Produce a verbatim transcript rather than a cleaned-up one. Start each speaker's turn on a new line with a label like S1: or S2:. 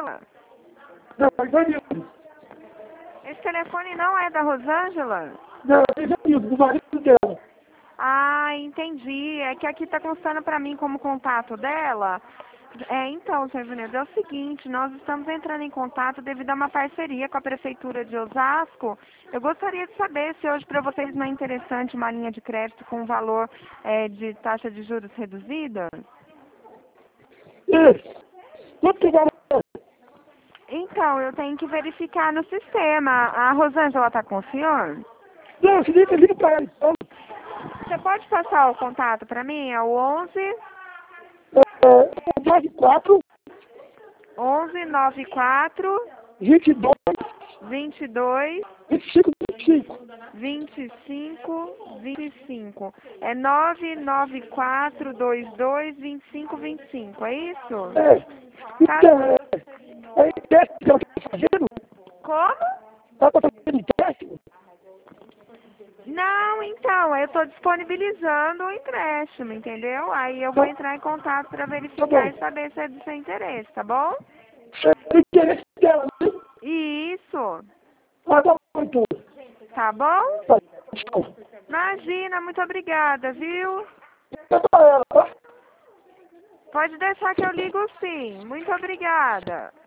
S1: Rosângela?
S2: Não, é Ivanildo.
S1: Esse telefone não é da Rosângela?
S2: Não, é Ivanildo, do marido dela.
S1: Ah, entendi. É que aqui está constando para mim como contato dela. É, então, senhor Ivanildo, é o seguinte, nós estamos entrando em contato devido a uma parceria com a Prefeitura de Osasco. Eu gostaria de saber se hoje para vocês não é interessante uma linha de crédito com valor é, de taxa de juros reduzida.
S2: Isso. Quanto que vai?
S1: Então, eu tenho que verificar no sistema. A Rosângela está com o senhor?
S2: Não, se liga, liga pra ela, então.
S1: Você pode passar o contato para mim? É o onze,
S2: É, nove quatro,
S1: onze noventa e quatro,
S2: vinte e dois,
S1: vinte e dois,
S2: vinte e cinco, vinte e cinco.
S1: vinte e cinco, vinte e cinco. É nove nove quatro dois dois vinte e cinco vinte e cinco, é isso?
S2: É. Então, é, é teste que ela tá fazendo?
S1: Como?
S2: Ela tá fazendo teste?
S1: Não, então, eu estou disponibilizando o empréstimo, entendeu? Aí eu vou entrar em contato para verificar e saber se é do seu interesse, tá bom?
S2: É o interesse dela, né?
S1: Isso.
S2: Ah, tá bom, então.
S1: Tá bom?
S2: Tá, tchau.
S1: Imagina, muito obrigada, viu?
S2: Liga pra ela, tá?
S1: Pode deixar que eu ligo sim. Muito obrigada.